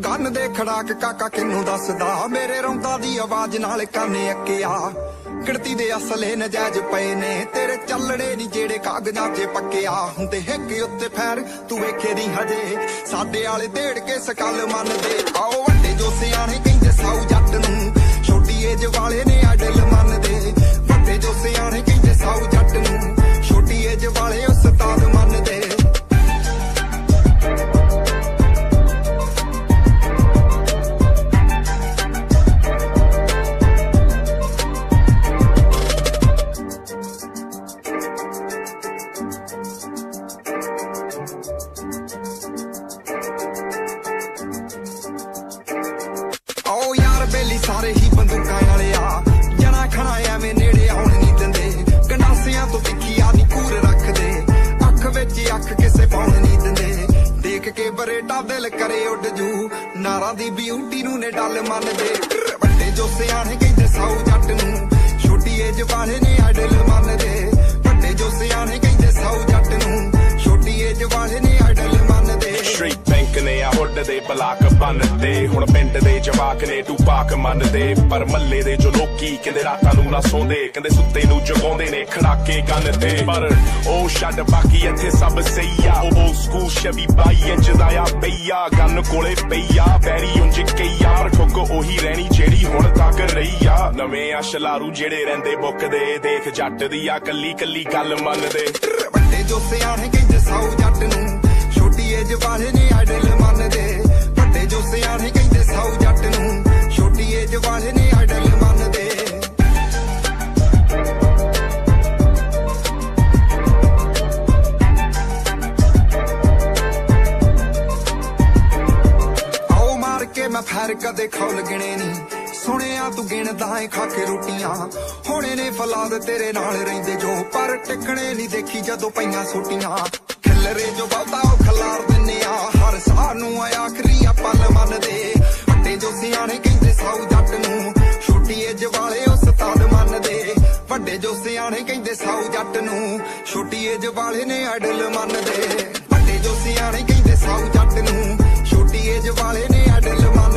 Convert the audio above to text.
ਕੰਨ ਦੇ ਖੜਾਕ ਕਾਕਾ ਕਿਨੂੰ ਦੱਸਦਾ ਮੇਰੇ ਰੌਂਦਾ ਦੀ ਆਵਾਜ਼ ਨਾਲ ਕੰਨ ਅੱਕਿਆ ਗਿਣਤੀ ਦੇ ਅਸਲੇ ਨਜਾਇਜ਼ ਪਏ ਨੇ ਤੇਰੇ ਚੱਲੜੇ ਨਹੀਂ ਜਿਹੜੇ ਕਾਗਜ਼ਾਂ 'ਚ ਪੱਕਿਆ ਹੁੰਦੇ ਹਿੱਕ ਉੱਤੇ ਫੈਰ ਤੂੰ ਵੇਖੇ ਨਹੀਂ ਹਜੇ ਸਾਡੇ ਵਾਲੇ ਢੇੜ ਕੇ ਸਕਲ ਮੰਨਦੇ ਆਓ ਵੱਡੇ ਜੋ ਸਿਆਣੇ ਕਹਿੰਦੇ ਸਾਊ ਜੱਟ ਨੂੰ ਛੋਟੀ ਏਜ ਵਾਲੇ ਨੇ ਆਡਲ ਮੰਨਦੇ ਵੱਡੇ ਜੋ ਸਿਆਣੇ ਕਹਿੰਦੇ ਸਾਊ ਜੱਟ ਨੂੰ ਛੋਟੀ ਏਜ ਵਾਲੇ ਉਸਤਾਦ ਮੰਨਦੇ ਸਾਰੇ ਹੀ ਬੰਦੂਕਾਂ ਵਾਲੇ ਆ ਜਣਾ ਖਣਾ ਐਵੇਂ ਨੇੜੇ ਆਉਣ ਨਹੀਂ ਦਿੰਦੇ ਗੰਡਾਸਿਆਂ ਤੋਂ ਤਿੱਖੀਆਂ ਨੀ ਕੂਰ ਰੱਖਦੇ ਅੱਖ ਵਿੱਚ ਅੱਖ ਕਿਸੇ ਪਾਉਣ ਨਹੀਂ ਦਿੰਦੇ ਦੇਖ ਕੇ ਬਰੇਟਾ ਦਿਲ ਕਰੇ ਉੱਡ ਜੂ ਨਾਰਾਂ ਦੀ ਬਿਊਟੀ ਨੂੰ ਨੇ ਡੱਲ ਮੰਨਦੇ ਵੱਡੇ ਜੋ ਸਿਆਣੇ ਕਹਿੰਦੇ ਸਾਊ ਜੱਟ ਨੂੰ ਛੋਟੀ ਏਜ ਵਾਲੇ ਨੇ ਆਡਲ ਮੰਨਦੇ ਵੱਡੇ ਜੋ ਸਿਆਣੇ ਕਹਿੰਦੇ ਸਾਊ ਜੱਟ ਨੂੰ ਛੋਟੀ ਏਜ ਵਾਲੇ ਨੇ ਆਡਲ ਮੰਨਦੇ ਸਟ੍ਰੀਟ ਬੈਂਕ ਨੇ ਆ ਹੁੱਡ ਦੇ ਬਲਾਕ ਬੰਨਦੇ ਹੁਣ ਪਿੰਡ ਦੇ ਜਵਾਕ ਨੇ ਟੂਪਾਕ ਮੰਨਦੇ ਪਰ ਮੱਲੇ ਦੇ ਜੋ ਲੋਕੀ ਕਹਿੰਦੇ ਰਾਤਾਂ ਨੂੰ ਨਾ ਸੌਂਦੇ ਕਹਿੰਦੇ ਸੁੱਤੇ ਨੂੰ ਜਗਾਉਂਦੇ ਨੇ ਖੜਾਕੇ ਗੰਨ ਤੇ ਪਰ ਉਹ ਛੱਡ ਬਾਕੀ ਇੱਥੇ ਸਭ ਸਹੀ ਆ ਉਹ ਸਕੂਲ ਸ਼ਬੀ 22 ਇੰਚ ਦਾ ਆ ਪਈਆ ਗੰਨ ਕੋਲੇ ਪਈਆ ਪੈਰੀ ਉਂਝ ਕਈਆ ਪਰ ਠੁੱਕ ਉਹੀ ਰਹਿਣੀ ਜਿਹੜੀ ਹੁਣ ਤੱਕ ਰਹੀ ਆ ਨਵੇਂ ਆ ਸ਼ਲਾਰੂ ਜਿਹੜੇ ਰਹਿੰਦੇ ਬੁੱਕਦੇ ਦੇਖ ਜੱਟ ਦੀ ਆ ਕੱਲੀ ਕੱਲੀ ਗੱਲ ਮੰਨਦੇ ਵੱਡੇ ਜੋ ਸਿਆਣੇ ਕਹਿੰਦੇ ਸਾਊ ਜੱਟ ਨੂੰ ਛੋਟੀ ਏਜ ਵਾਲੇ ਨੇ ਆਡਲ ਮੰਨਦੇ ਵੱਡੇ ਜੋ ਸਿਆਣੇ ਕਹਿੰਦੇ ਸਾਊ ਜੱਟ ਨੂੰ ਛੋਟੀ ਏਜ ਵਾਲੇ ਨੇ ਆਡਲ ਮੰਨਦੇ ਆਓ ਮਾਰ ਕੇ ਮੈਂ ਫੈਰ ਕਦੇ ਖੌਲ ਗਿਣੇ ਨੀ ਸੁਣਿਆ ਤੂੰ ਗਿਣਦਾ ਏ ਖਾ ਕੇ ਰੋਟੀਆਂ ਹੋਣੇ ਨੇ ਫਲਾਦ ਤੇਰੇ ਨਾਲ ਰਹਿੰਦੇ ਜੋ ਪਰ ਟਿਕਣੇ ਨਹੀਂ ਦੇਖੀ ਜਦੋਂ ਪਈਆਂ ਸੋਟੀਆਂ ਖਿਲਰੇ ਜੋ ਬਹੁਤਾ ਉਹ ਖਲਾਰ ਦਿੰਨੇ ਆ ਹਰ ਸਾਹ ਨੂੰ ਆਖਰੀ ਆ ਪਲ ਮੰਨਦੇ ਵੱਡੇ ਜੋ ਸਿਆਣੇ ਕਹਿੰਦੇ ਸਾਊ ਜੱਟ ਨੂੰ ਛੋਟੀ ਏਜ ਵਾਲੇ ਉਸਤਾਦ ਮੰਨਦੇ ਵੱਡੇ ਜੋ ਸਿਆਣੇ ਕਹਿੰਦੇ ਸਾਊ ਜੱਟ ਨੂੰ ਛੋਟੀ ਏਜ ਵਾਲੇ ਨੇ ਆਡਲ ਮੰਨਦੇ ਵੱਡੇ ਜੋ ਸਿਆਣੇ ਕਹਿੰਦੇ ਸਾਊ ਜੱਟ ਨੂੰ ਛੋਟੀ ਏਜ ਵਾਲੇ ਨੇ ਆਡਲ